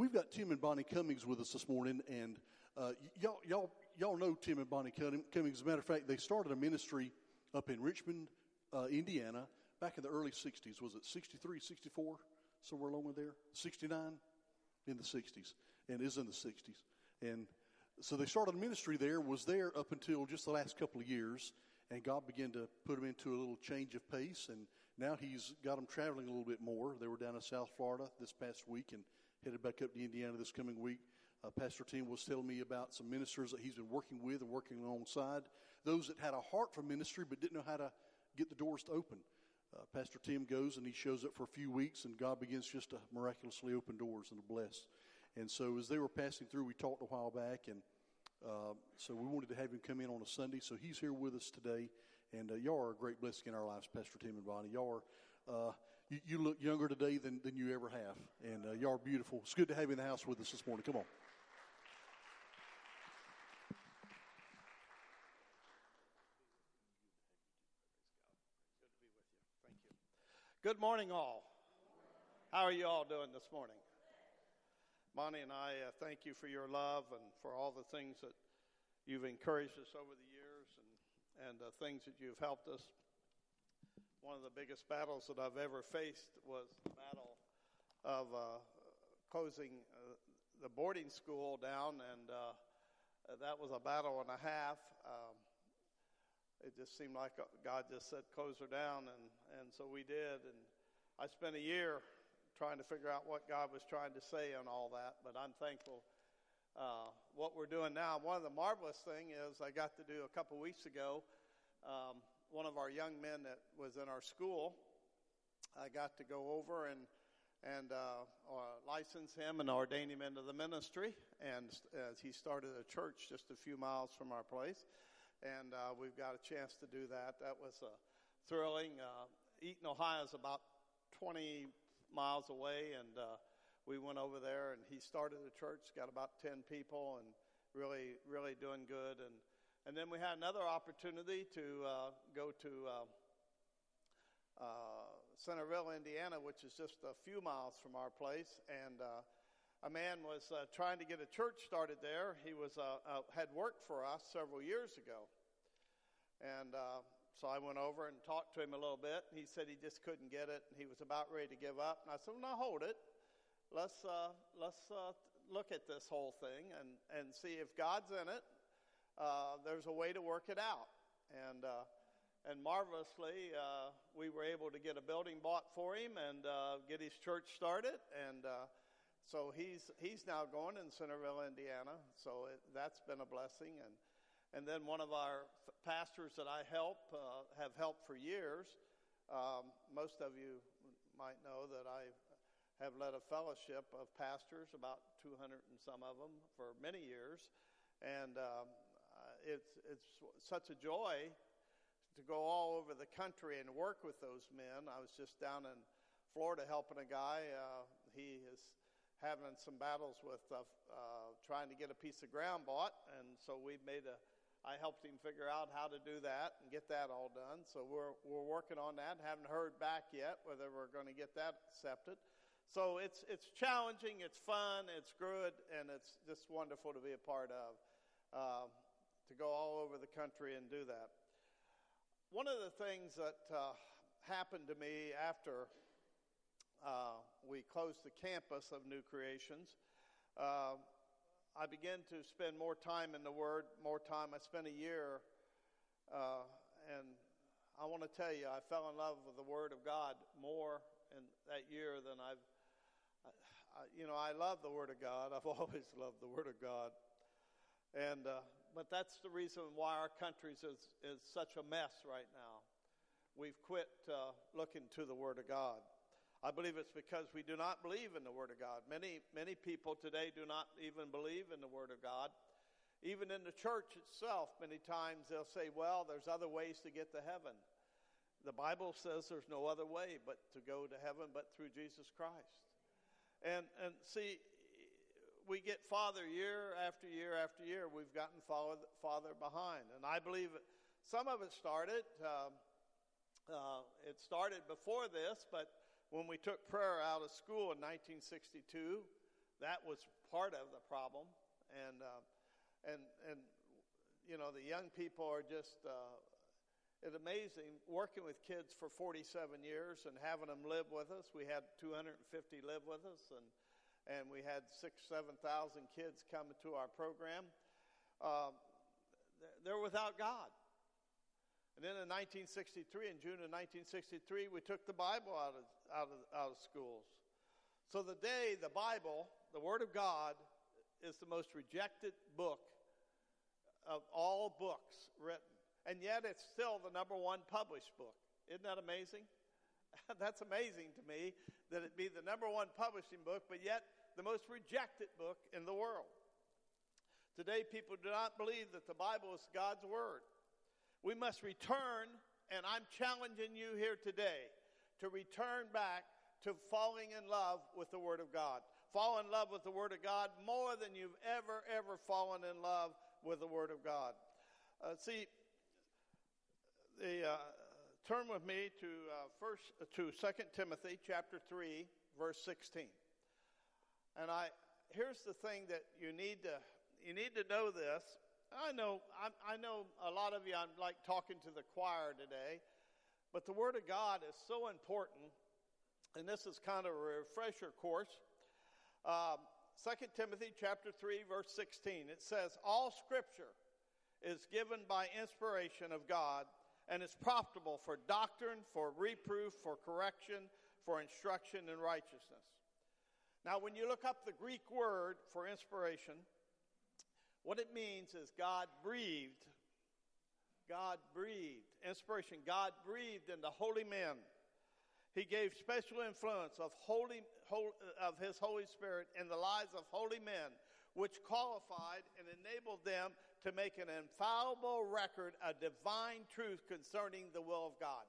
we've got Tim and Bonnie Cummings with us this morning, and y'all know Tim and Bonnie Cummings. As a matter of fact, they started a ministry up in Richmond, Indiana, back in the early 60s. Was it 63, 64, somewhere along in there? 69? In the 60s, and is in the 60s. And so they started a ministry there, was there up until just the last couple of years, and God began to put them into a little change of pace, and now he's got them traveling a little bit more. They were down in South Florida this past week and headed back up to Indiana this coming week. Pastor Tim was telling me about some ministers that he's been working with and working alongside, those that had a heart for ministry but didn't know how to get the doors to open. Pastor Tim goes and he shows up for a few weeks, and God begins just to miraculously open doors and to bless. And so as they were passing through, we talked a while back, and so we wanted to have him come in on a Sunday. So he's here with us today, and y'all are a great blessing in our lives, Pastor Tim and Bonnie. Y'all are, you look younger today than you ever have, and y'all are beautiful. It's good to have you in the house with us this morning. Come on. Good morning, all. How are you all doing this morning? Bonnie and I thank you for your love and for all the things that you've encouraged us over the years and the things that you've helped us. One of the biggest battles that I've ever faced was the battle of closing the boarding school down, and that was a battle and a half. It just seemed like God just said, close her down, and so we did. And I spent a year trying to figure out what God was trying to say on all that, but I'm thankful what we're doing now. One of the marvelous thing is I got to do a couple weeks ago, one of our young men that was in our school, I got to go over and license him and ordain him into the ministry, and he started a church just a few miles from our place. And we've got a chance to do that. That was thrilling. Eaton, Ohio is about 20 miles away, and we went over there, and he started a church, got about 10 people, and really, really doing good. And then we had another opportunity to go to Centerville, Indiana, which is just a few miles from our place, and a man was trying to get a church started there. He was had worked for us several years ago. And so I went over and talked to him a little bit. He said he just couldn't get it. He was about ready to give up. And I said, well, now hold it. Let's look at this whole thing and see if God's in it. There's a way to work it out. And marvelously, we were able to get a building bought for him and get his church started. And so he's now going in Centerville, Indiana. So that's been a blessing. And then one of our pastors that I have helped for years. Most of you might know that I have led a fellowship of pastors, about 200 and some of them, for many years. And it's such a joy to go all over the country and work with those men. I was just down in Florida helping a guy. He is having some battles with trying to get a piece of ground bought, and so I helped him figure out how to do that and get that all done. So we're working on that. Haven't heard back yet whether we're going to get that accepted. So it's challenging, it's fun, it's good, and it's just wonderful to be a part of, to go all over the country and do that. One of the things that happened to me after we closed the campus of New Creations, I began to spend more time in the Word, more time. I spent a year, and I want to tell you, I fell in love with the Word of God more in that year than I love the Word of God. I've always loved the Word of God. And but that's the reason why our country is such a mess right now. We've quit looking to the Word of God. I believe it's because we do not believe in the Word of God. Many people today do not even believe in the Word of God. Even in the church itself, many times they'll say, well, there's other ways to get to heaven. The Bible says there's no other way but to go to heaven but through Jesus Christ. And see, we get farther year after year after year. We've gotten farther behind. And I believe some of it started before this, but when we took prayer out of school in 1962, that was part of the problem. And you know, the young people are just, it's amazing working with kids for 47 years and having them live with us. We had 250 live with us, and we had 6,000-7,000 kids come to our program. They're without God. And then in 1963, in June of 1963, we took the Bible out of schools. So today, the Bible, the Word of God, is the most rejected book of all books written. And yet it's still the number one published book. Isn't that amazing? That's amazing to me that it be the number one publishing book, but yet the most rejected book in the world. Today, people do not believe that the Bible is God's Word. We must return, and I'm challenging you here today to return back to falling in love with the Word of God. Fall in love with the Word of God more than you've ever fallen in love with the Word of God. Turn with me to 2 Timothy chapter 3, verse 16. And here's the thing that you need to know this. I know a lot of you, I'm like talking to the choir today, but the Word of God is so important, and this is kind of a refresher course. 2 Timothy chapter 3, verse 16, it says, all Scripture is given by inspiration of God and is profitable for doctrine, for reproof, for correction, for instruction in righteousness. Now, when you look up the Greek word for inspiration, what it means is God breathed. God breathed. Inspiration. God breathed into holy men. He gave special influence of His Holy Spirit in the lives of holy men, which qualified and enabled them to make an infallible record of divine truth concerning the will of God.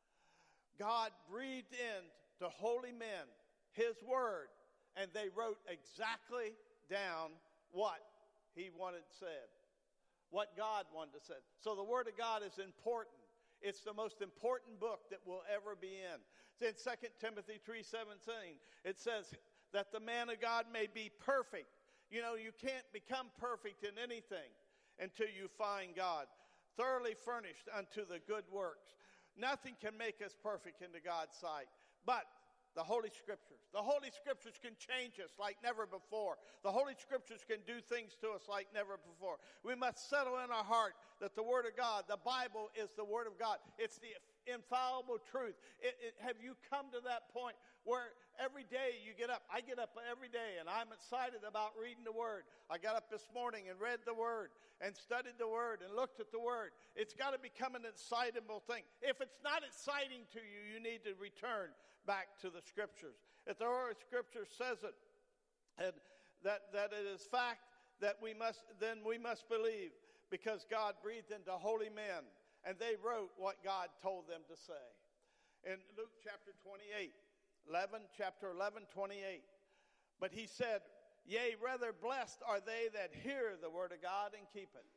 God breathed into holy men His word, and they wrote exactly down what He wanted said, what God wanted to say. So the Word of God is important. It's the most important book that will ever be in. It's in 2 Timothy 3:17. It says that the man of God may be perfect. You know, you can't become perfect in anything until you find God, thoroughly furnished unto the good works. Nothing can make us perfect into God's sight, but the Holy Scriptures. The Holy Scriptures can change us like never before. The Holy Scriptures can do things to us like never before. We must settle in our heart that the Word of God, the Bible is the Word of God. It's the infallible truth. Have you come to that point where every day you get up? I get up every day and I'm excited about reading the Word. I got up this morning and read the Word and studied the Word and looked at the Word. It's got to become an excitable thing. If it's not exciting to you, you need to return back to the Scriptures. If the Holy Scripture says it, and that it is fact, that we must believe, because God breathed into holy men, and they wrote what God told them to say. In Luke chapter 28, chapter 11, 28, but He said, yea, rather blessed are they that hear the word of God and keep it.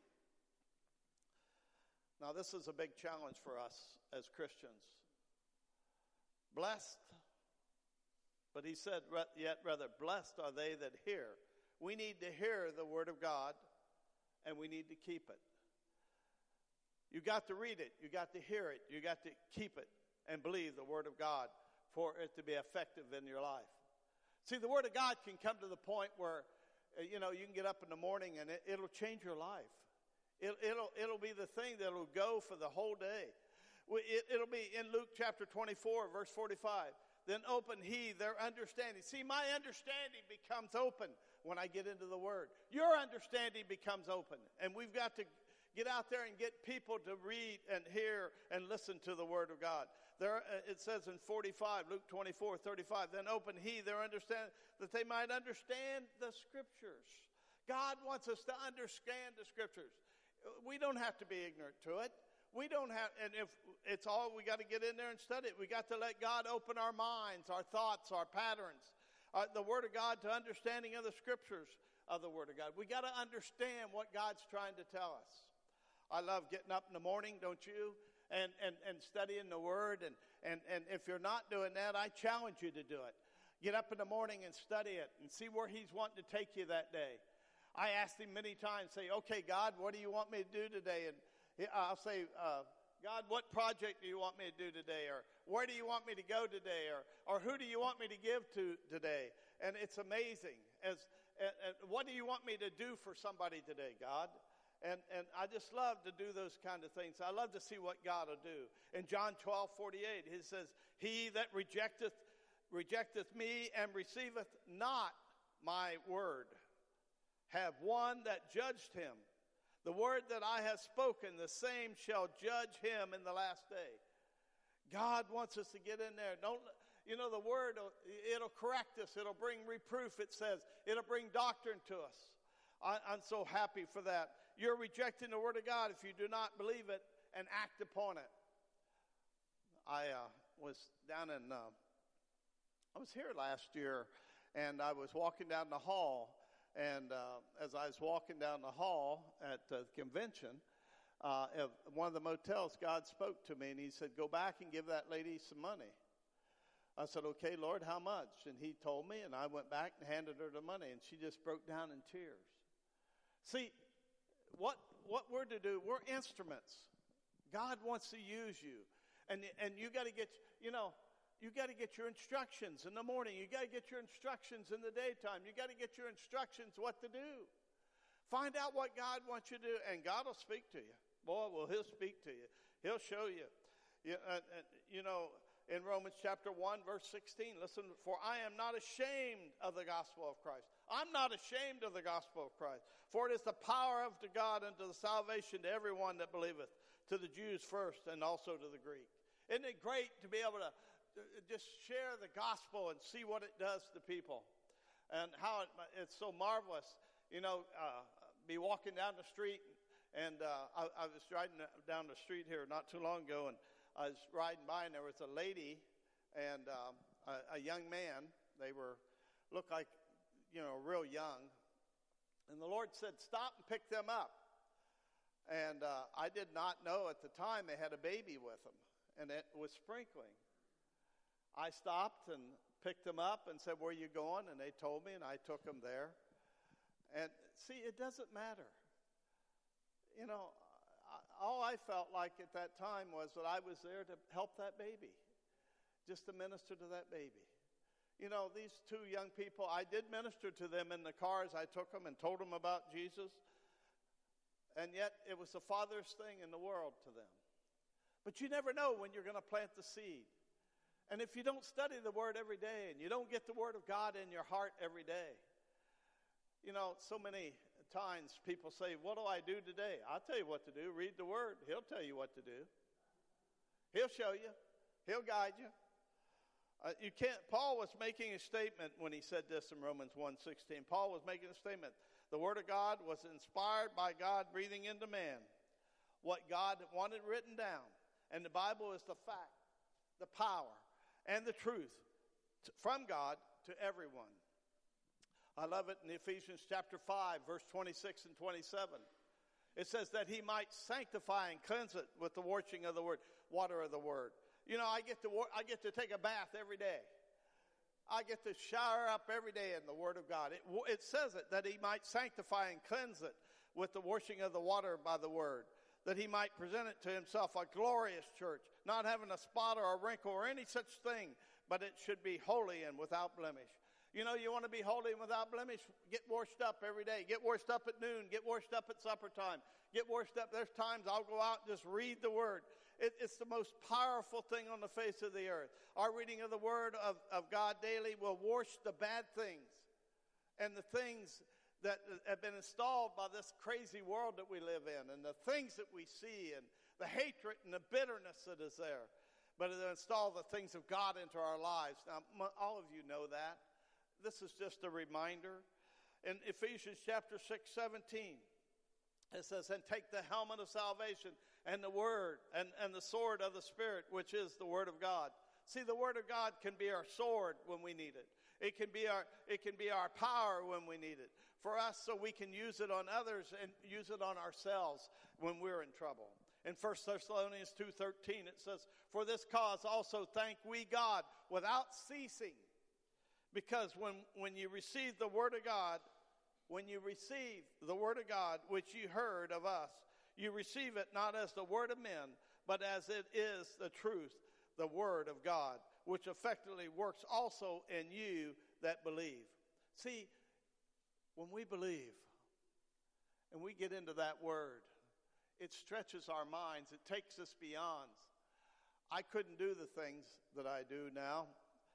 Now this is a big challenge for us as Christians. Blessed, but He said, yet rather blessed are they that hear. We need to hear the Word of God, and we need to keep it. You got to read it. You got to hear it. You got to keep it and believe the Word of God for it to be effective in your life. See, the Word of God can come to the point where, you can get up in the morning and it'll change your life. It'll be the thing that'll go for the whole day. It'll be in Luke chapter 24, verse 45. Then open He their understanding. See, my understanding becomes open when I get into the Word. Your understanding becomes open. And we've got to get out there and get people to read and hear and listen to the Word of God. There, it says in 45, Luke 24, 35, then open He their understanding, that they might understand the Scriptures. God wants us to understand the Scriptures. We don't have to be ignorant to it. We don't have, and if it's all, we got to get in there and study it. We got to let God open our minds, our thoughts, our patterns, the Word of God, to understanding of the Scriptures of the Word of God. We got to understand what God's trying to tell us. I love getting up in the morning, don't you? And studying the Word. And if you're not doing that, I challenge you to do it. Get up in the morning and study it and see where he's wanting to take you that day. I asked him many times, say, okay, God, what do you want me to do today? And I'll say, God, what project do you want me to do today? Or where do you want me to go today? Or who do you want me to give to today? And it's amazing. What do you want me to do for somebody today, God? And I just love to do those kind of things. I love to see what God will do. In John 12:48, he says, he that rejecteth me and receiveth not my word, have one that judged him. The word that I have spoken, the same shall judge him in the last day. God wants us to get in there. The word, it'll correct us. It'll bring reproof, it says. It'll bring doctrine to us. I'm so happy for that. You're rejecting the word of God if you do not believe it and act upon it. I was here last year, and I was walking down the hall. And as I was walking down the hall at the convention, at one of the motels, God spoke to me, and he said, go back and give that lady some money. I said, okay, Lord, how much? And he told me, and I went back and handed her the money, and she just broke down in tears. See, what we're to do, we're instruments. God wants to use you. And you got to get, you got to get your instructions in the morning. You got to get your instructions in the daytime. You got to get your instructions what to do. Find out what God wants you to do, and God will speak to you. Boy, well, he'll speak to you. He'll show you. In Romans chapter 1, verse 16, listen, for I am not ashamed of the gospel of Christ. I'm not ashamed of the gospel of Christ. For it is the power of God unto the salvation to everyone that believeth, to the Jews first and also to the Greek. Isn't it great to be able to just share the gospel and see what it does to people, and how it's so marvelous. Be walking down the street, and I was riding down the street here not too long ago, and I was riding by, and there was a lady and a young man. They looked like, real young, and the Lord said, stop and pick them up. And I did not know at the time they had a baby with them, and it was sprinkling. I stopped and picked them up and said, where are you going? And they told me, and I took them there. And see, it doesn't matter. All I felt like at that time was that I was there to help that baby, just to minister to that baby. These two young people, I did minister to them in the car as I took them and told them about Jesus. And yet it was the farthest thing in the world to them. But you never know when you're going to plant the seed. And if you don't study the word every day, and you don't get the word of God in your heart every day, so many times people say, what do I do today? I'll tell you what to do. Read the word. He'll tell you what to do. He'll show you. He'll guide you. Paul was making a statement when he said this in Romans 1:16. Paul was making a statement. The word of God was inspired by God breathing into man what God wanted written down. And the Bible is the fact, the power, and the truth from God to everyone. I love it in Ephesians chapter 5, verse 26 and 27. It says that he might sanctify and cleanse it with the washing of the water of the word. I get to take a bath every day. I get to shower up every day in the word of God. It says it, that he might sanctify and cleanse it with the washing of the water by the word, that he might present it to himself a glorious church, not having a spot or a wrinkle or any such thing, but it should be holy and without blemish. You want to be holy and without blemish? Get washed up every day. Get washed up at noon. Get washed up at supper time. Get washed up. There's times I'll go out and just read the word. It's the most powerful thing on the face of the earth. Our reading of the word of God daily will wash the bad things and the things that have been installed by this crazy world that we live in, and the things that we see, and the hatred and the bitterness that is there. But it'll install the things of God into our lives. Now, all of you know that. This is just a reminder. In Ephesians chapter 6:17, it says, and take the helmet of salvation and the word and the sword of the Spirit, which is the word of God. See, the word of God can be our sword when we need it. It can be our power when we need it. For us, so we can use it on others and use it on ourselves when we're in trouble. In 1 Thessalonians 2:13, it says, for this cause also thank we God without ceasing, Because when you receive the Word of God, when you receive the Word of God, which you heard of us, you receive it not as the word of men, but as it is the truth, the Word of God, which effectively works also in you that believe. See, when we believe and we get into that Word, it stretches our minds. It takes us beyond. I couldn't do the things that I do now.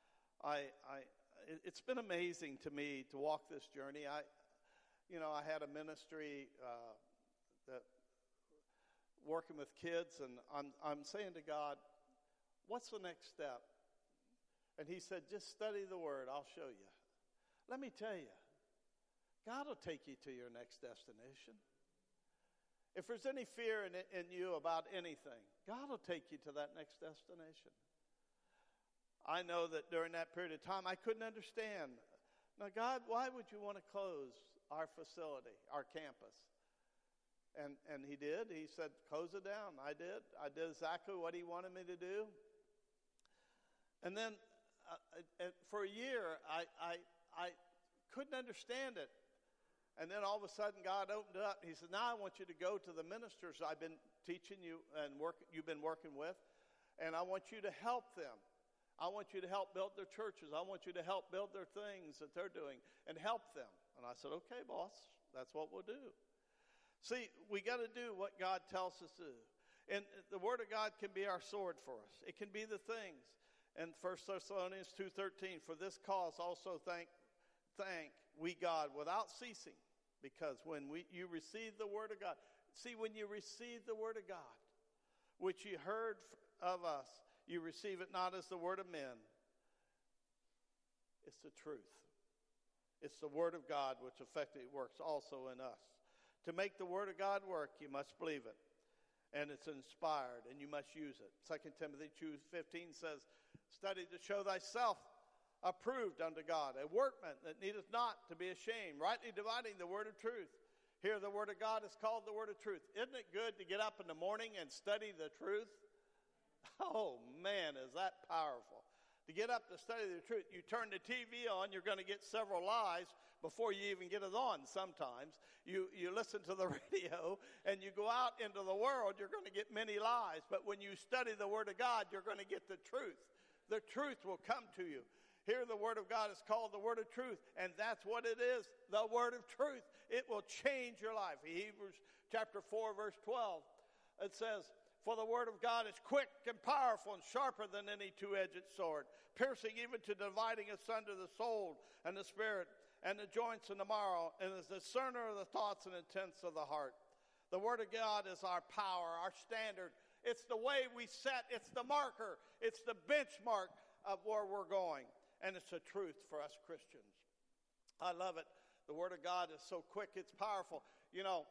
It's been amazing to me to walk this journey. I had a ministry that working with kids, and I'm saying to God, what's the next step? And he said, just study the Word. I'll show you. Let me tell you, God will take you to your next destination. If there's any fear in you about anything, God will take you to that next destination. I know that during that period of time, I couldn't understand. Now, God, why would you want to close our facility, our campus? And he did. He said, close it down. I did. I did exactly what he wanted me to do. And then for a year, I couldn't understand it. And then all of a sudden, God opened it up. He said, now I want you to go to the ministers I've been teaching you and you've been working with, and I want you to help them. I want you to help build their churches. I want you to help build their things that they're doing and help them. And I said, okay, boss, that's what we'll do. See, we got to do what God tells us to do. And the Word of God can be our sword for us. It can be the things. And 1 Thessalonians 2:13, for this cause also thank we God without ceasing, because when you receive the Word of God, see, when you receive the Word of God, which you heard of us, you receive it not as the word of men. It's the truth. It's the Word of God which effectively works also in us. To make the Word of God work, you must believe it. And it's inspired, and you must use it. 2 Timothy 2:15 says, study to show thyself approved unto God, a workman that needeth not to be ashamed, rightly dividing the word of truth. Here the Word of God is called the Word of truth. Isn't it good to get up in the morning and study the truth? Oh, man, is that powerful. To get up to study the truth, you turn the TV on, you're going to get several lies before you even get it on sometimes. You listen to the radio, and you go out into the world, you're going to get many lies. But when you study the Word of God, you're going to get the truth. The truth will come to you. Here the Word of God is called the Word of truth, and that's what it is, the Word of truth. It will change your life. Hebrews chapter 4, verse 12, it says, for the Word of God is quick and powerful and sharper than any two-edged sword, piercing even to dividing asunder the soul and the spirit and the joints and the marrow, and is the discerner of the thoughts and intents of the heart. The Word of God is our power, our standard. It's the way we set. It's the marker. It's the benchmark of where we're going. And it's the truth for us Christians. I love it. The Word of God is so quick. It's powerful. You know,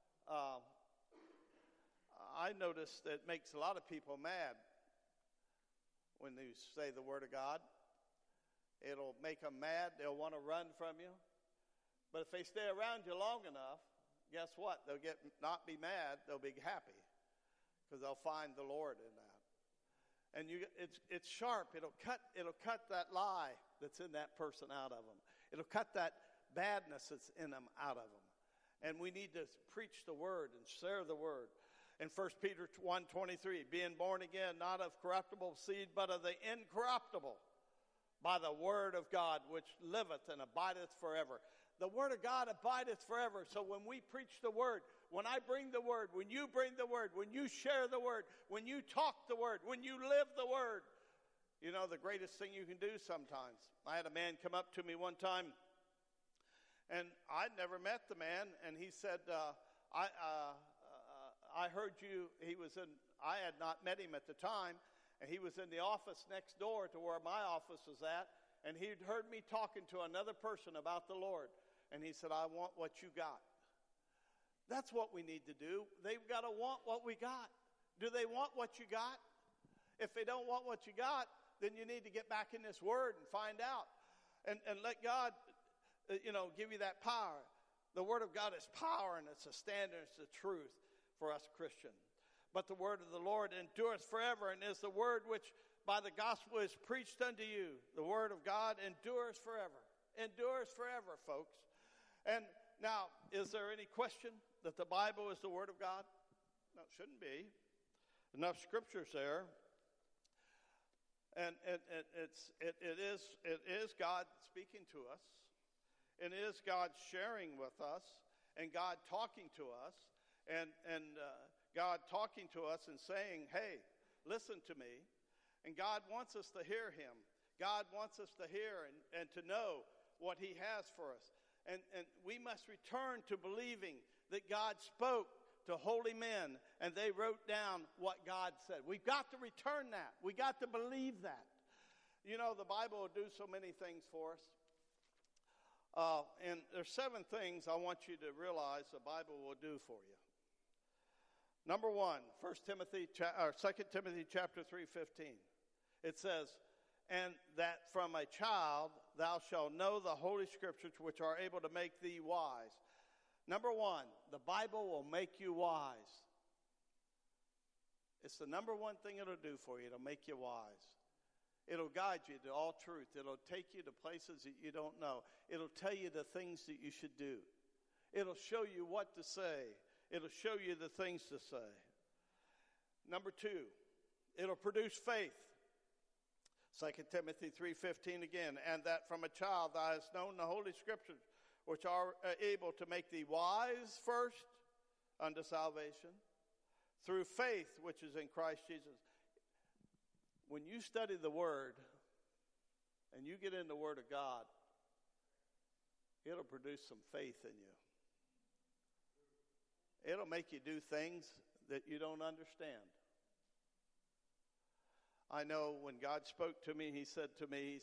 I notice that it makes a lot of people mad when you say the Word of God. It'll make them mad. They'll want to run from you. But if they stay around you long enough, guess what? They'll not be mad. They'll be happy because they'll find the Lord in that. And it's sharp. It'll cut that lie that's in that person out of them. It'll cut that badness that's in them out of them. And we need to preach the Word and share the Word. In 1 Peter 1:23, being born again, not of corruptible seed, but of the incorruptible, by the Word of God, which liveth and abideth forever. The Word of God abideth forever. So when we preach the Word, when I bring the Word, when you bring the Word, when you share the Word, when you talk the Word, when you live the Word, you know, the greatest thing you can do sometimes. I had a man come up to me one time, and I'd never met the man, and he said, I heard you, I had not met him at the time, and he was in the office next door to where my office was at, and he'd heard me talking to another person about the Lord. And he said, I want what you got. That's what we need to do. They've got to want what we got. Do they want what you got? If they don't want what you got, then you need to get back in this Word and find out. And let God, give you that power. The Word of God is power, and it's a standard, it's the truth for us Christians. But the Word of the Lord endureth forever, and is the Word which by the gospel is preached unto you, the word of God endures forever. Endures forever, folks. And now, is there any question that the Bible is the word of God? No, it shouldn't be. Enough scriptures there. And it is God speaking to us. It is God sharing with us, and God talking to us, and God talking to us and saying, hey, listen to me. And God wants us to hear him. God wants us to hear and to know what he has for us. And we must return to believing that God spoke to holy men and they wrote down what God said. We've got to return that. We got to believe that. You know, the Bible will do so many things for us. And there's 7 things I want you to realize the Bible will do for you. Number 1, 2 Timothy chapter 3:15. It says, and that from a child thou shalt know the holy scriptures which are able to make thee wise. Number 1, the Bible will make you wise. It's the number 1 thing it'll do for you. It'll make you wise. It'll guide you to all truth. It'll take you to places that you don't know. It'll tell you the things that you should do. It'll show you what to say. It'll show you the things to say. Number 2, it'll produce faith. 2 Timothy 3:15 again, and that from a child thou hast known the holy scriptures, which are able to make thee wise first unto salvation, through faith which is in Christ Jesus. When you study the Word and you get in the Word of God, it'll produce some faith in you. It'll make you do things that you don't understand. I know when God spoke to me, he said,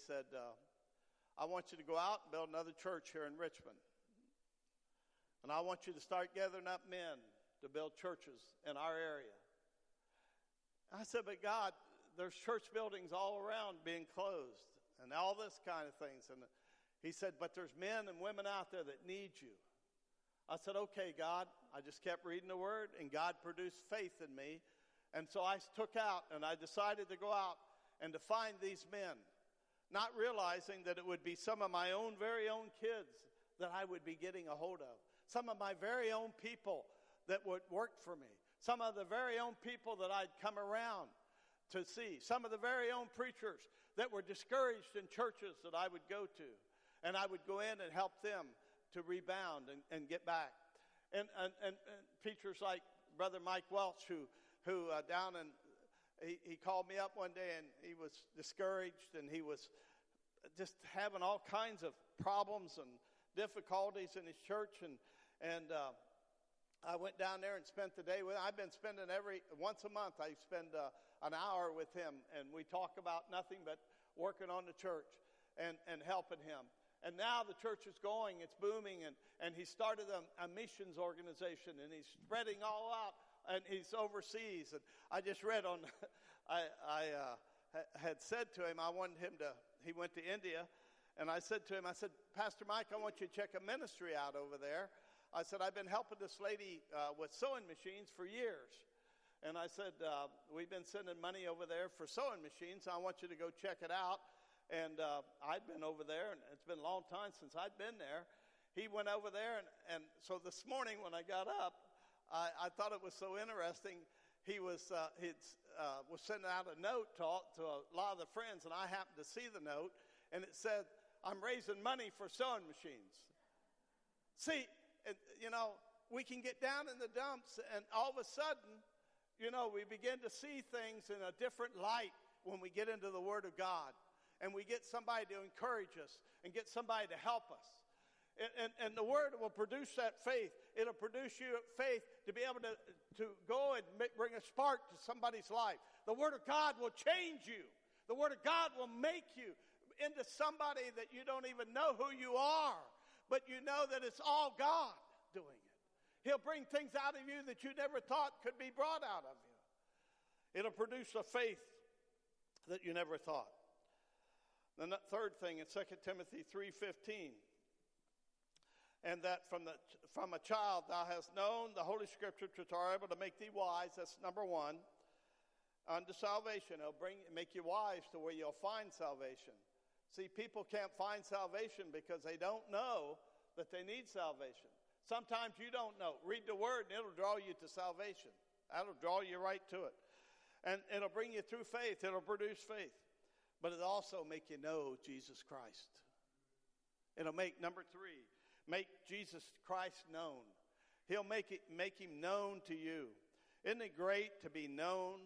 I want you to go out and build another church here in Richmond. And I want you to start gathering up men to build churches in our area. I said, but God, there's church buildings all around being closed and all this kind of things. And he said, but there's men and women out there that need you. I said, okay, God. I just kept reading the word, and God produced faith in me. And so I took out, and I decided to go out and to find these men, not realizing that it would be some of my own very own kids that I would be getting a hold of, some of my very own people that would work for me, some of the very own people that I'd come around to see, some of the very own preachers that were discouraged in churches that I would go to, and I would go in and help them to rebound and get back. And preachers like Brother Mike Welch, who down in, he called me up one day and he was discouraged and he was just having all kinds of problems and difficulties in his church. And I went down there and spent the day with him. I've been spending once a month, I spend an hour with him, and we talk about nothing but working on the church and helping him. And now the church is going, it's booming, and he started a missions organization, and he's spreading all out, and he's overseas. And I just read on, I had said to him, I wanted him to, he went to India, and I said to him, Pastor Mike, I want you to check a ministry out over there. I said, I've been helping this lady with sewing machines for years. And I said, we've been sending money over there for sewing machines. I want you to go check it out. And I'd been over there, and it's been a long time since I'd been there. He went over there, and so this morning when I got up, I thought it was so interesting. He was sending out a note to a lot of the friends, and I happened to see the note, and it said, I'm raising money for sewing machines. See, we can get down in the dumps, and all of a sudden, we begin to see things in a different light when we get into the Word of God. And we get somebody to encourage us and get somebody to help us. And the Word will produce that faith. It'll produce you faith to be able to go and bring a spark to somebody's life. The Word of God will change you. The Word of God will make you into somebody that you don't even know who you are. But you know that it's all God doing it. He'll bring things out of you that you never thought could be brought out of you. It'll produce a faith that you never thought. The third thing in 2 Timothy 3:15, and that from a child thou hast known the Holy Scriptures which are able to make thee wise. That's number 1. unto salvation. It'll make you wise to where you'll find salvation. See, people can't find salvation because they don't know that they need salvation. Sometimes you don't know. Read the Word and it'll draw you to salvation. That'll draw you right to it. And it'll bring you through faith. It'll produce faith. But it'll also make you know Jesus Christ. It'll make, number 3, make Jesus Christ known. He'll make him known to you. Isn't it great to be known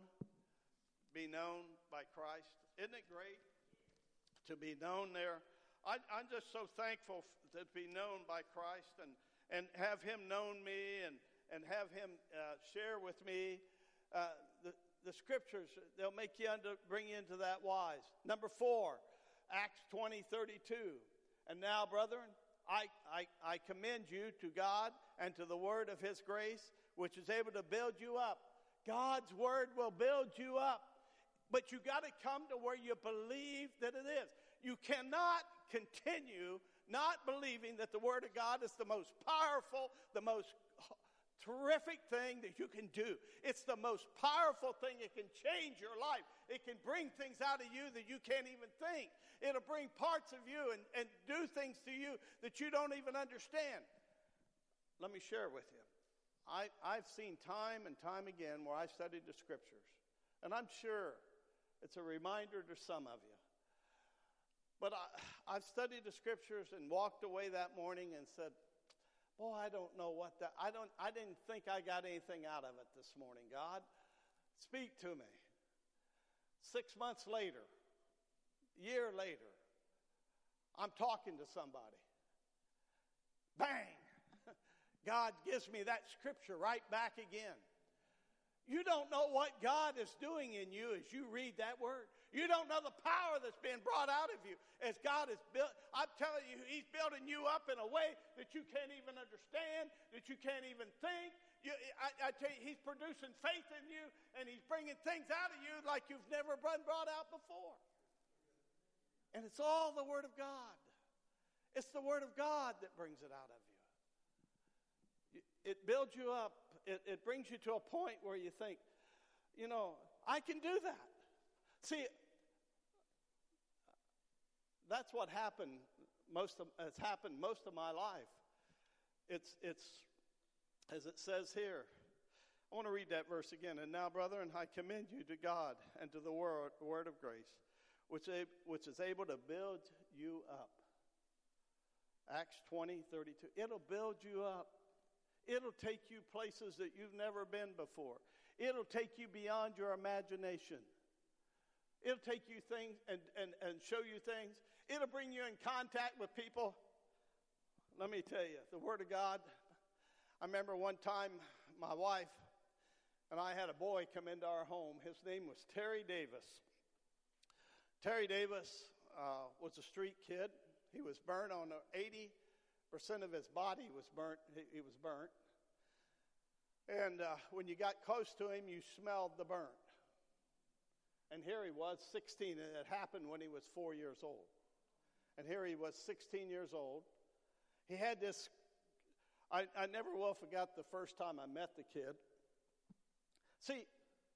by Christ? Isn't it great to be known there? I'm just so thankful to be known by Christ and have him known me and have him share with me the scriptures. They'll make you bring you into that wise. Number 4, Acts 20:32. And now, brethren, I commend you to God and to the word of his grace, which is able to build you up. God's word will build you up. But you got to come to where you believe that it is. You cannot continue not believing that the word of God is the most powerful, the most terrific thing that you can do. It's the most powerful thing. It can change your life. It can bring things out of you that you can't even think. It'll bring parts of you and do things to you that you don't even understand. Let me share with you. I've seen time and time again where I studied the scriptures. And I'm sure it's a reminder to some of you. But I've studied the scriptures and walked away that morning and said, boy, I don't know what that, I didn't think I got anything out of it this morning, God. Speak to me. 6 months later, year later, I'm talking to somebody. Bang! God gives me that scripture right back again. You don't know what God is doing in you as you read that word. You don't know the power that's being brought out of you as God is built. I'm telling you, he's building you up in a way that you can't even understand, that you can't even think. I tell you, he's producing faith in you, and he's bringing things out of you like you've never been brought out before. And it's all the word of God. It's the word of God that brings it out of you. It builds you up. It brings you to a point where you think, I can do that. See, that's what happened. It's happened most of my life. It's as it says here. I want to read that verse again. And now, brethren, I commend you to God and to the word of grace, which is able to build you up. Acts 20:32. It'll build you up. It'll take you places that you've never been before. It'll take you beyond your imagination. It'll take you things and show you things. It'll bring you in contact with people. Let me tell you, the Word of God. I remember one time my wife and I had a boy come into our home. His name was Terry Davis. Terry Davis was a street kid. He was burnt on 80% of his body was burnt. He was burnt. And when you got close to him, you smelled the burnt. And here he was, 16, and it happened when he was 4 years old. And here he was, 16 years old. He had this, I never will forget the first time I met the kid. See,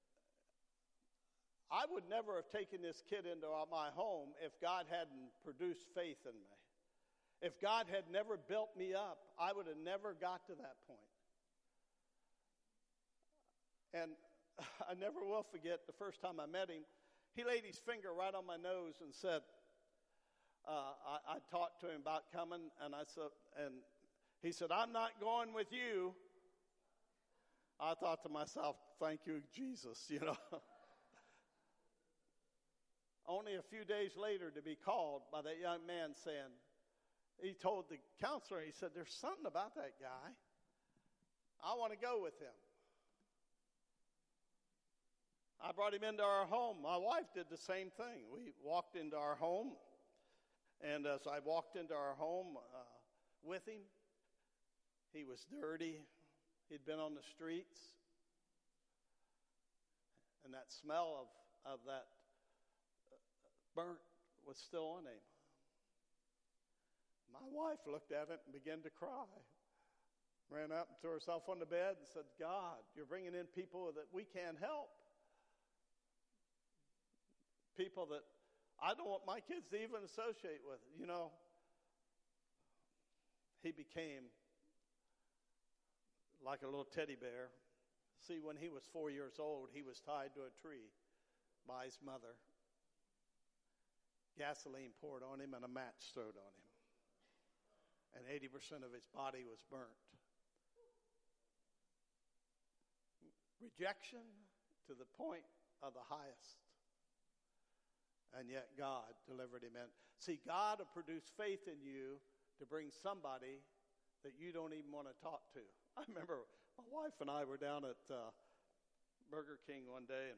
I would never have taken this kid into my home if God hadn't produced faith in me. If God had never built me up, I would have never got to that point. And I never will forget the first time I met him. He laid his finger right on my nose and said, I talked to him about coming, and he said, I'm not going with you. I thought to myself, thank you, Jesus, Only a few days later to be called by that young man saying, he told the counselor, he said, there's something about that guy. I want to go with him. I brought him into our home. My wife did the same thing. We walked into our home, and as I walked into our home with him, he was dirty. He'd been on the streets, and that smell of that burnt was still on him. My wife looked at it and began to cry. Ran up and threw herself on the bed and said, God, you're bringing in people that we can't help. people that I don't want my kids to even associate with. You know, he became like a little teddy bear. See, when he was 4 years old, he was tied to a tree by his mother. Gasoline poured on him and a match thrown on him. And 80% of his body was burnt. Rejection to the point of the highest. And yet God delivered him in. See, God will produce faith in you to bring somebody that you don't even want to talk to. I remember my wife and I were down at Burger King one day,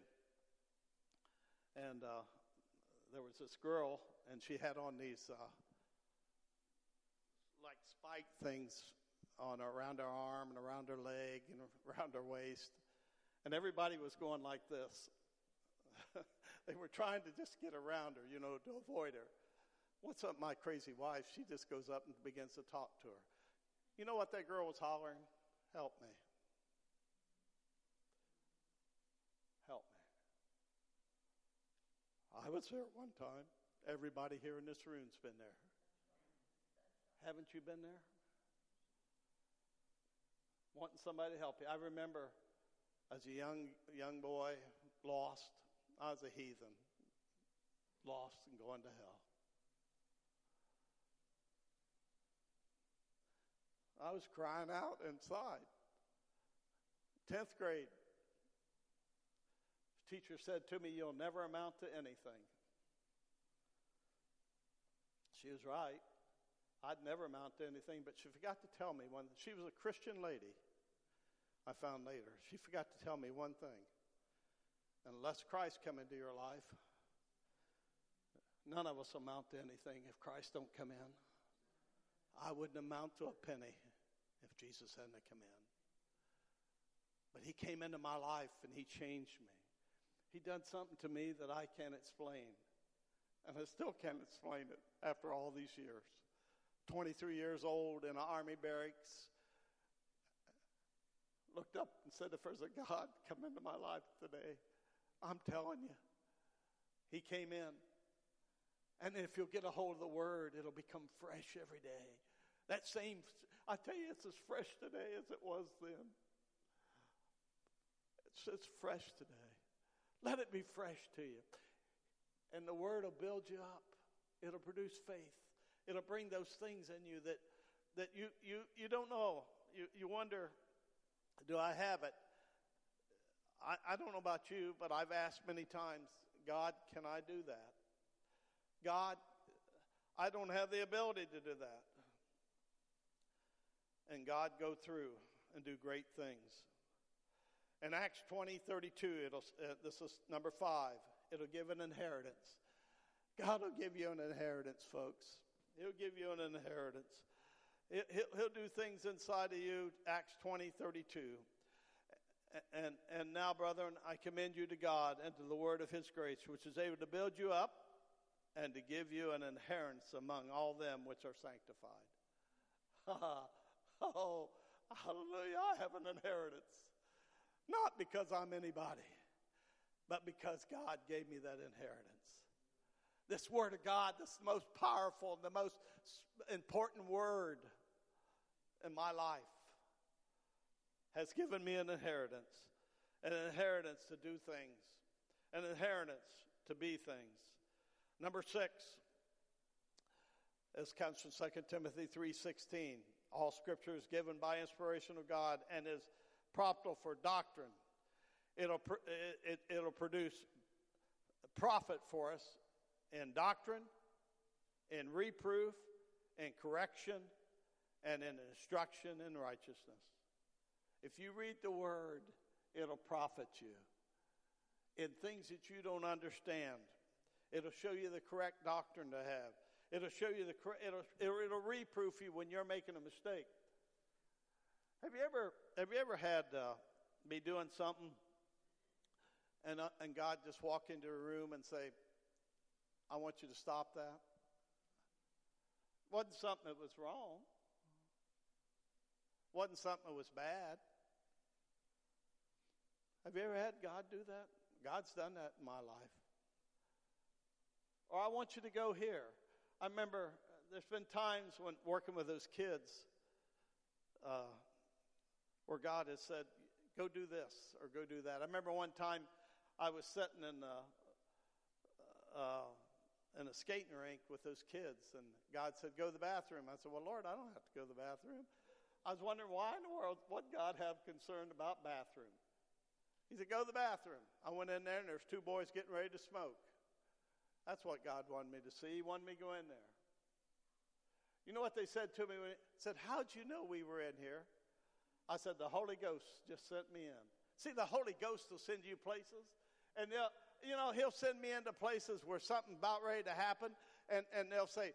and there was this girl, and she had on these like spike things on around her arm and around her leg and around her waist, and everybody was going like this. They were trying to just get around her, you know, to avoid her. What's up, my crazy wife? She just goes up and begins to talk to her. You know what that girl was hollering? Help me. Help me. I was there one time. Everybody here in this room's been there. Haven't you been there? Wanting somebody to help you. I remember as a young boy, lost. I was a heathen. Lost and going to hell. I was crying out inside. 10th grade. The teacher said to me, "You'll never amount to anything." She was right. I'd never amount to anything, but she forgot to tell me one. She was a Christian lady, I found later. She forgot to tell me one thing. Unless Christ come into your life, none of us amount to anything if Christ don't come in. I wouldn't amount to a penny if Jesus hadn't come in. But he came into my life and he changed me. He done something to me that I can't explain. And I still can't explain it after all these years. 23 years old in an army barracks. Looked up and said, if there's a God, come into my life today. I'm telling you. He came in. And if you'll get a hold of the word, it'll become fresh every day. That same, I tell you, it's as fresh today as it was then. It's fresh today. Let it be fresh to you. And the word will build you up. It'll produce faith. It'll bring those things in you that you don't know. You wonder, do I have it? I don't know about you, but I've asked many times, God, can I do that? God, I don't have the ability to do that. And God go through and do great things. In Acts 20:32, this is number 5. It'll give an inheritance. God will give you an inheritance, folks. He'll give you an inheritance. He'll do things inside of you, Acts 20:32. And now, brethren, I commend you to God and to the word of his grace, which is able to build you up and to give you an inheritance among all them which are sanctified. Oh, hallelujah, I have an inheritance. Not because I'm anybody, but because God gave me that inheritance. This word of God, this is the most powerful, the most important word in my life, has given me an inheritance to do things, an inheritance to be things. Number 6, this comes from 2 Timothy 3:16. All scripture is given by inspiration of God and is profitable for doctrine. It'll produce profit for us in doctrine, in reproof, in correction, and in instruction in righteousness. If you read the word, it'll profit you in things that you don't understand. It'll show you the correct doctrine to have. It'll show you it'll reproof you when you're making a mistake. Have you ever had be doing something and God just walk into a room and say, I want you to stop that? Wasn't something that was wrong. Wasn't something that was bad. Have you ever had God do that? God's done that in my life. Or I want you to go here. I remember there's been times when working with those kids where God has said, go do this or go do that. I remember one time I was sitting in a skating rink with those kids, and God said, go to the bathroom. I said, well, Lord, I don't have to go to the bathroom. I was wondering why in the world, what God have concerned about bathroom? He said, go to the bathroom. I went in there, and there's two boys getting ready to smoke. That's what God wanted me to see. He wanted me to go in there. You know what they said to me? They said, how'd you know we were in here? I said, the Holy Ghost just sent me in. See, the Holy Ghost will send you places. And he'll send me into places where something's about ready to happen. And they'll say,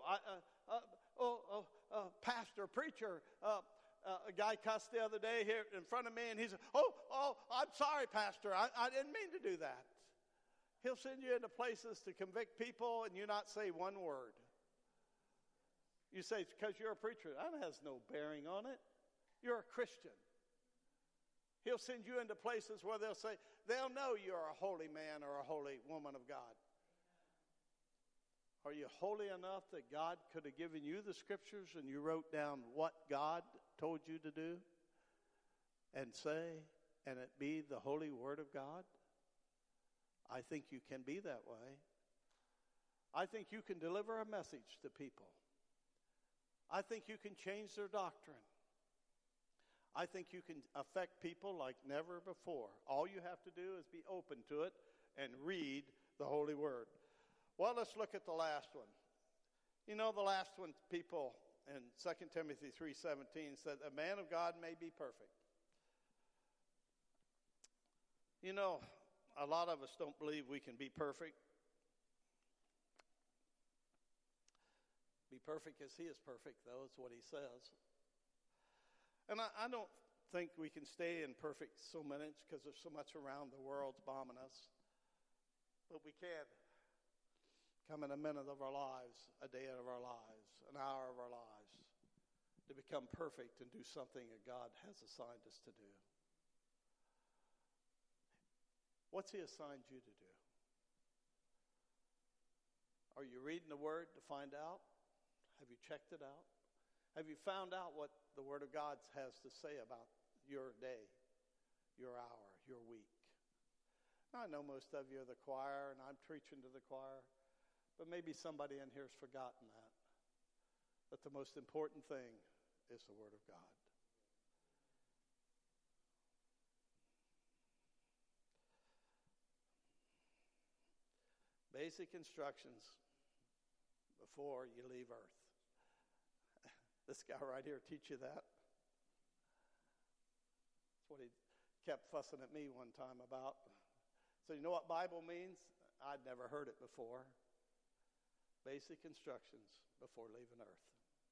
pastor, preacher, a guy cussed the other day here in front of me. And he said, I'm sorry, pastor. I didn't mean to do that. He'll send you into places to convict people and you not say one word. You say, it's because you're a preacher. That has no bearing on it. You're a Christian. He'll send you into places where they'll know you're a holy man or a holy woman of God. Are you holy enough that God could have given you the scriptures and you wrote down what God told you to do and say, and it be the holy word of God? I think you can be that way. I think you can deliver a message to people. I think you can change their doctrine. I think you can affect people like never before. All you have to do is be open to it and read the Holy Word. Well, let's look at the last one. You know, the last one, people in 2 Timothy 3:17 said, a man of God may be perfect. You know, a lot of us don't believe we can be perfect. Be perfect as he is perfect, though, is what he says. And I don't think we can stay in perfect so minutes because there's so much around the world bombing us. But we can come in a minute of our lives, a day of our lives, an hour of our lives, to become perfect and do something that God has assigned us to do. What's he assigned you to do? Are you reading the Word to find out? Have you checked it out? Have you found out what the Word of God has to say about your day, your hour, your week? Now, I know most of you are the choir, and I'm preaching to the choir, but maybe somebody in here has forgotten that the most important thing is the Word of God. Basic instructions before you leave earth. This guy right here teach you that? That's what he kept fussing at me one time about. So you know what Bible means? I'd never heard it before. Basic instructions before leaving earth.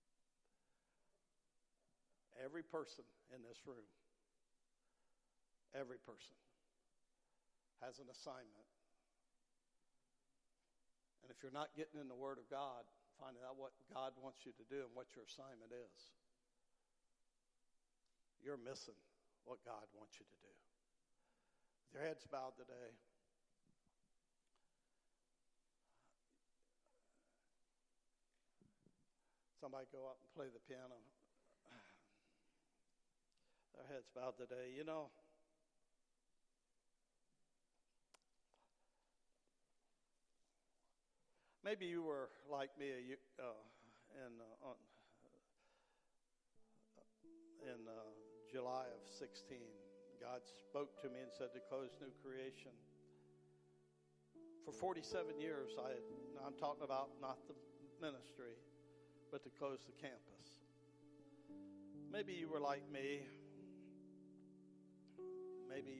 Every person in this room, every person has an assignment. And if you're not getting in the Word of God, finding out what God wants you to do and what your assignment is, you're missing what God wants you to do. With your heads bowed today, somebody go up and play the piano. Their heads bowed today. You know, maybe you were like me in July of 16. God spoke to me and said to close New Creation. For 47 years, I'm talking about not the ministry, but to close the campus. Maybe you were like me. Maybe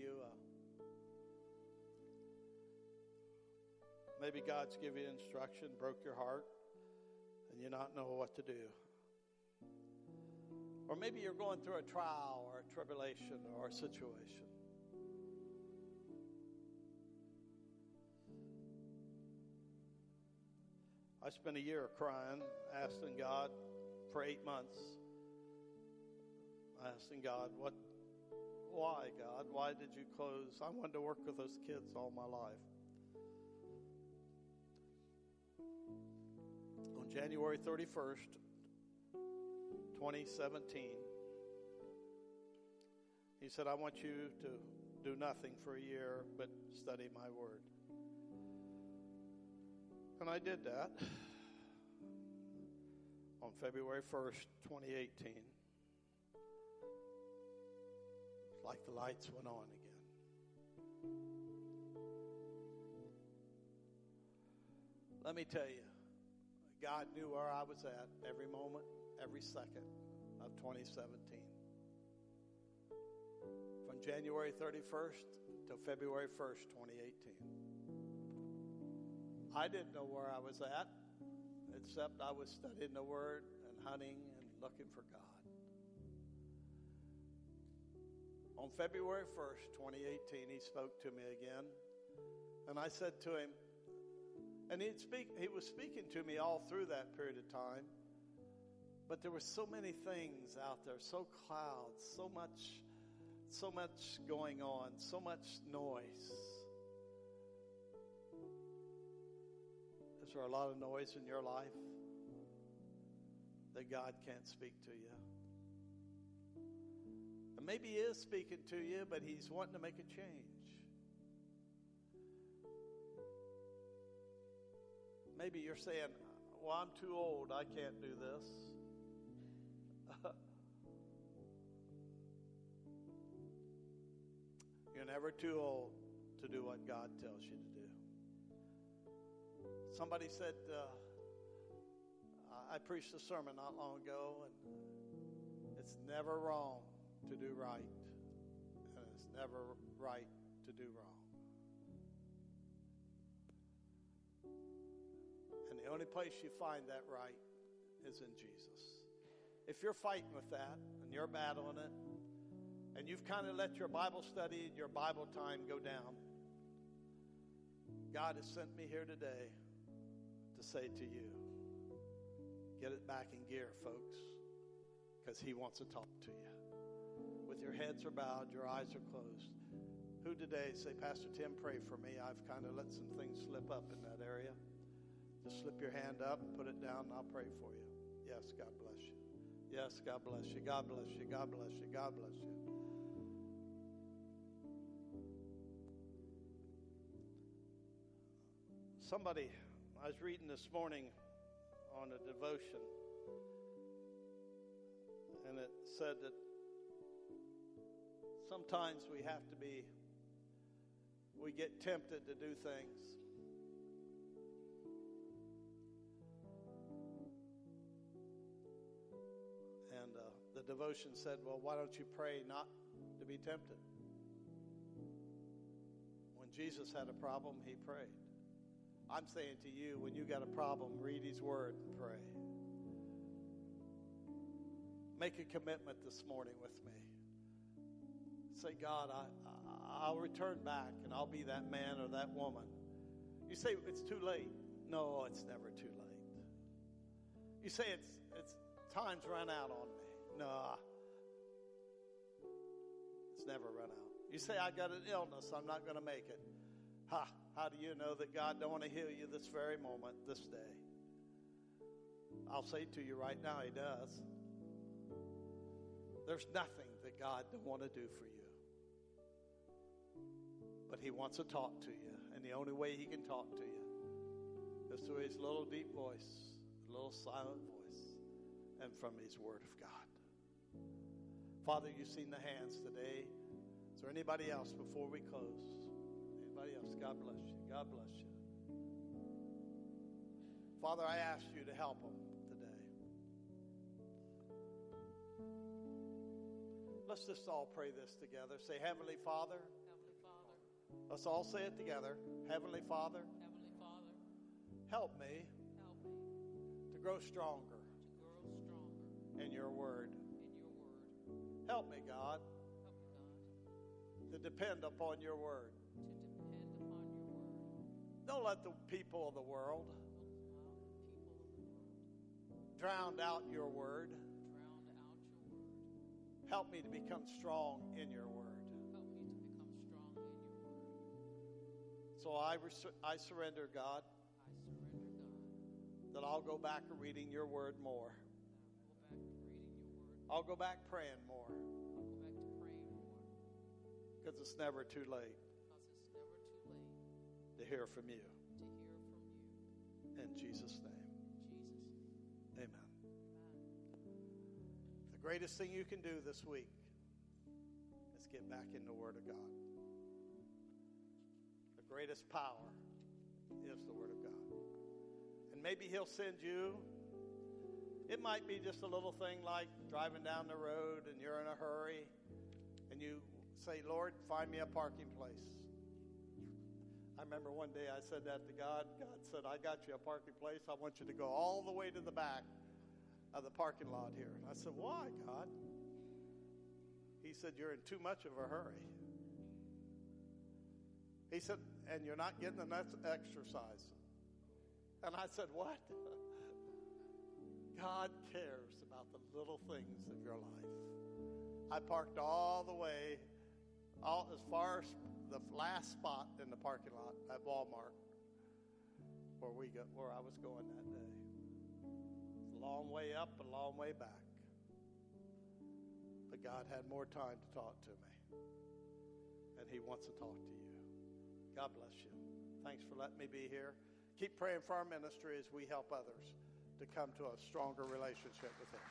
maybe God's given you instruction, broke your heart, and you not know what to do. Or maybe you're going through a trial or a tribulation or a situation. I spent a year crying, asking God for 8 months. Asking God, why, God? Why did you close? I wanted to work with those kids all my life. On January 31st, 2017, he said, I want you to do nothing for a year but study my word. And I did that on February 1st, 2018. It's like the lights went on again. Let me tell you, God knew where I was at every moment, every second of 2017. From January 31st to February 1st, 2018. I didn't know where I was at, except I was studying the Word and hunting and looking for God. On February 1st, 2018, he spoke to me again, and I said to him, and he was speaking to me all through that period of time, but there were so many things out there, so clouds, so much going on, so much noise. Is there a lot of noise in your life that God can't speak to you? And maybe He is speaking to you, but He's wanting to make a change. Maybe you're saying, well, I'm too old, I can't do this. You're never too old to do what God tells you to do. Somebody said, I preached a sermon not long ago, and it's never wrong to do right, and it's never right to do wrong. And the only place you find that right is in Jesus. If you're fighting with that, and you're battling it, and you've kind of let your Bible study and your Bible time go down, God has sent me here today to say to you, get it back in gear, folks, because He wants to talk to you. With your heads are bowed, your eyes are closed. Who today say, Pastor Tim, pray for me. I've kind of let some things slip up in that area. Just slip your hand up and put it down, and I'll pray for you. Yes, God bless you. Yes, God bless you. God bless you. God bless you. God bless you. Somebody, I was reading this morning on a devotion, and it said that sometimes we get tempted to do things. And the devotion said, well, why don't you pray not to be tempted? When Jesus had a problem, He prayed. I'm saying to you, when you got a problem, read His Word and pray. Make a commitment this morning with me. Say, God, I'll return back and I'll be that man or that woman. You say it's too late. No, it's never too late. You say it's time's run out on me. No, it's never run out. You say I got an illness, I'm not going to make it. How do you know that God don't want to heal you this very moment, this day? I'll say to you right now, He does. There's nothing that God don't want to do for you. But He wants to talk to you. And the only way He can talk to you is through His little deep voice, little silent voice, and from His Word of God. Father, you've seen the hands today. Is there anybody else before we close? Anybody else? God bless you. God bless you. Father, I ask you to help them today. Let's just all pray this together. Say, Heavenly Father. Heavenly Father. Let's all say it together. Heavenly Father. Heavenly Father. Help me. Help me. To grow stronger. To grow stronger. In your word. In your word. Help me, God. Help me, God. To depend upon your word. To depend upon your word. Don't let the people of the world drown out your word. Help me to become strong in your word. Help me to become strong in your word. So I surrender, God. I surrender, God. that I'll go back to reading your word more. I'll go back to reading your word. I'll go back praying more. I'll go back to praying more. Because it's never too late Because it's never too late to hear from you. to hear from you. In Jesus' name, In Jesus' name. amen. Amen. The greatest thing you can do this week is get back in the Word of God. The greatest power is the Word of God. And maybe He'll send you. It might be just a little thing like driving down the road and you're in a hurry and you say, Lord, find me a parking place. I remember one day I said that to God. God said, I got you a parking place. I want you to go all the way to the back of the parking lot here. And I said, why, God? He said, you're in too much of a hurry. He said, and you're not getting enough exercise. And I said, what? God cares about the little things of your life. I parked all the way, as far as the last spot in the parking lot at Walmart where I was going that day. It's a long way up, a long way back. But God had more time to talk to me. And He wants to talk to you. God bless you. Thanks for letting me be here. Keep praying for our ministry as we help others to come to a stronger relationship with Him.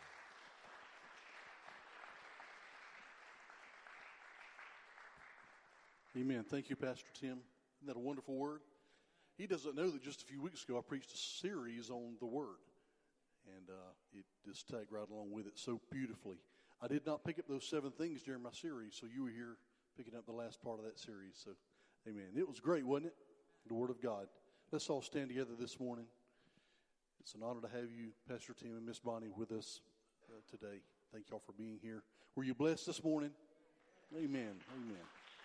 Amen. Thank you, Pastor Tim. Isn't that a wonderful word? He doesn't know that just a few weeks ago I preached a series on the Word. And it just tagged right along with it so beautifully. I did not pick up those 7 things during my series, so you were here picking up the last part of that series. So, amen. It was great, wasn't it? The Word of God. Let's all stand together this morning. It's an honor to have you, Pastor Tim and Miss Bonnie, with us today. Thank y'all for being here. Were you blessed this morning? Amen. Amen.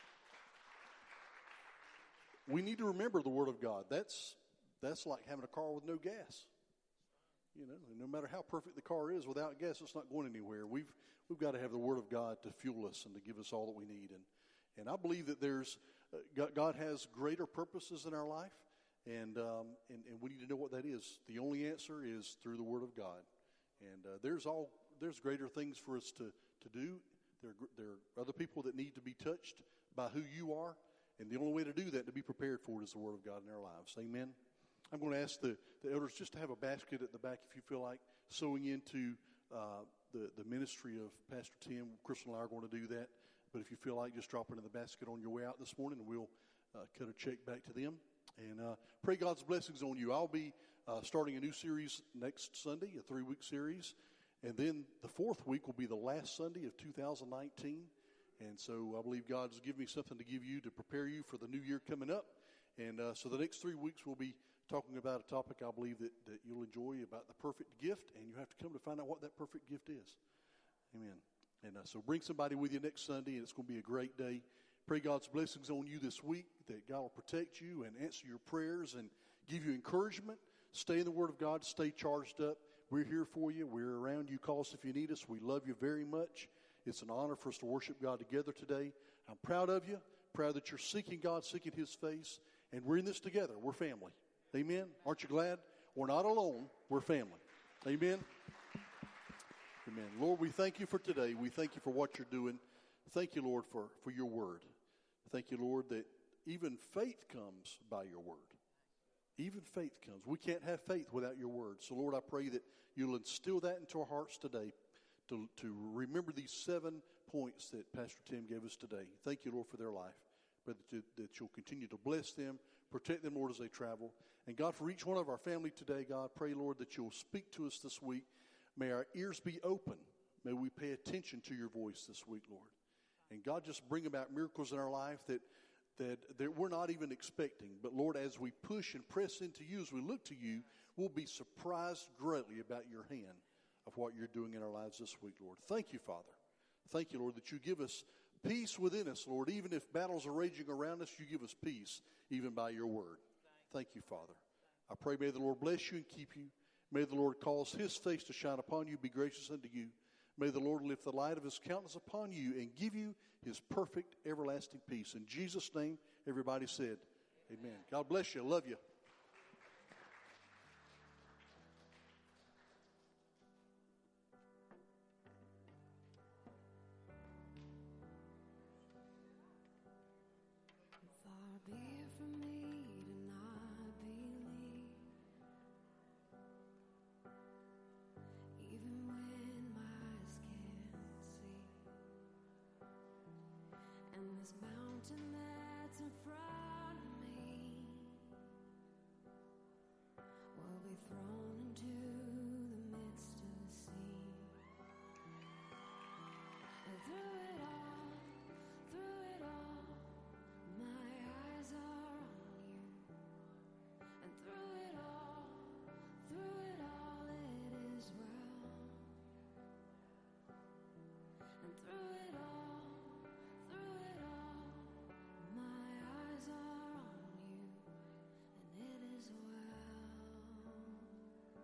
We need to remember the Word of God. That's like having a car with no gas. You know, no matter how perfect the car is, without gas, it's not going anywhere. We've got to have the Word of God to fuel us and to give us all that we need. And I believe that there's God has greater purposes in our life, and we need to know what that is. The only answer is through the Word of God. And there's greater things for us to do. There are other people that need to be touched by who you are. And the only way to do that, to be prepared for it, is the Word of God in our lives. Amen. I'm going to ask the elders just to have a basket at the back if you feel like sowing into the ministry of Pastor Tim. Crystal and I are going to do that. But if you feel like, just drop it in the basket on your way out this morning, and we'll cut a check back to them. And pray God's blessings on you. I'll be starting a new series next Sunday, a 3-week series. And then the 4th week will be the last Sunday of 2019. And so I believe God's given me something to give you to prepare you for the new year coming up. And so the next 3 weeks we'll be talking about a topic I believe that you'll enjoy, about the perfect gift. And you have to come to find out what that perfect gift is. Amen. And so bring somebody with you next Sunday, and it's going to be a great day. Pray God's blessings on you this week, that God will protect you and answer your prayers and give you encouragement. Stay in the Word of God. Stay charged up. We're here for you. We're around you. Call us if you need us. We love you very much. It's an honor for us to worship God together today. I'm proud of you, proud that you're seeking God, seeking His face, and we're in this together. We're family. Amen? Aren't you glad? We're not alone. We're family. Amen? Amen. Lord, we thank you for today. We thank you for what you're doing. Thank you, Lord, for your word. Thank you, Lord, that even faith comes by your word. Even faith comes. We can't have faith without your word. So, Lord, I pray that you'll instill that into our hearts today. To remember these 7 points that Pastor Tim gave us today. Thank you, Lord, for their life. Pray that you'll continue to bless them, protect them, Lord, as they travel. And God, for each one of our family today, God, pray, Lord, that you'll speak to us this week. May our ears be open. May we pay attention to your voice this week, Lord. And God, just bring about miracles in our life that we're not even expecting. But, Lord, as we push and press into you, as we look to you, we'll be surprised greatly about your hand of what you're doing in our lives this week, Lord. Thank you, Father. Thank you, Lord, that you give us peace within us, Lord. Even if battles are raging around us, you give us peace, even by your word. Thank you, Father. I pray, may the Lord bless you and keep you. May the Lord cause his face to shine upon you, be gracious unto you. May the Lord lift the light of his countenance upon you and give you his perfect, everlasting peace. In Jesus' name, everybody said, amen. God bless you. I love you. this mountain that's in front of me will be thrown into the midst of the sea. And through it all, my eyes are on you. And through it all, it is well. And through it all, my eyes are on you, and it is well.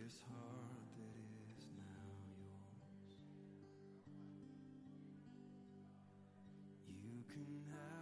this heart that is now yours. You can have